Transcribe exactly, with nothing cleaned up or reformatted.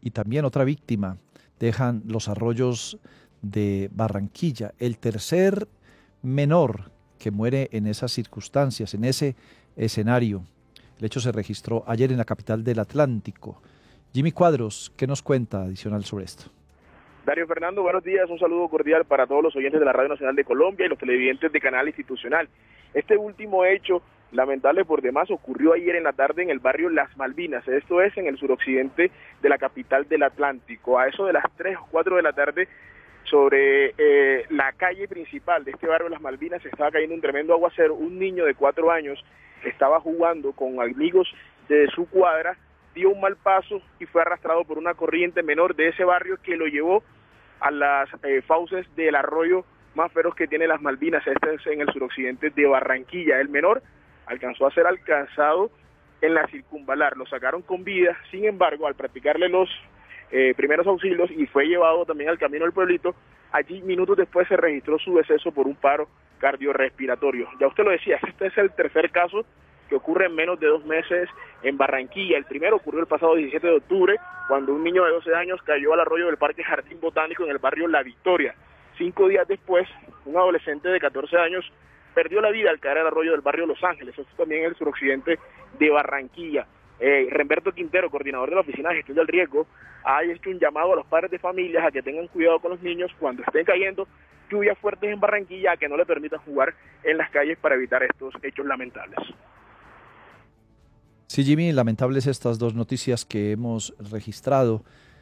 y también otra víctima dejan los arroyos de Barranquilla. El tercer menor que muere en esas circunstancias, en ese escenario. El hecho se registró ayer en la capital del Atlántico. Jimmy Cuadros, ¿qué nos cuenta adicional sobre esto? Darío Fernando, buenos días, un saludo cordial para todos los oyentes de la Radio Nacional de Colombia y los televidentes de Canal Institucional. Este último hecho, lamentable por demás, ocurrió ayer en la tarde en el barrio Las Malvinas, esto es en el suroccidente de la capital del Atlántico. A eso de las tres o cuatro de la tarde, sobre eh, la calle principal de este barrio Las Malvinas, se estaba cayendo un tremendo aguacero. Un niño de cuatro años estaba jugando con amigos de su cuadra, dio un mal paso y fue arrastrado por una corriente menor de ese barrio que lo llevó a las eh, fauces del arroyo más feroz que tiene Las Malvinas. Este es en el suroccidente de Barranquilla. El menor alcanzó a ser alcanzado en la circunvalar, lo sacaron con vida. Sin embargo, al practicarle los eh, primeros auxilios y fue llevado también al camino del pueblito, allí minutos después se registró su deceso por un paro cardiorrespiratorio. Ya usted lo decía, este es el tercer caso que ocurre en menos de dos meses en Barranquilla. El primero ocurrió el pasado diecisiete de octubre, cuando un niño de doce años cayó al arroyo del Parque Jardín Botánico en el barrio La Victoria. Cinco días después, un adolescente de catorce años perdió la vida al caer al arroyo del barrio Los Ángeles, eso también en el suroccidente de Barranquilla. Eh, Remberto Quintero, coordinador de la Oficina de Gestión del Riesgo, ha hecho un llamado a los padres de familias a que tengan cuidado con los niños cuando estén cayendo lluvias fuertes en Barranquilla, a que no le permitan jugar en las calles para evitar estos hechos lamentables. Sí, Jimmy, lamentables estas dos noticias que hemos registrado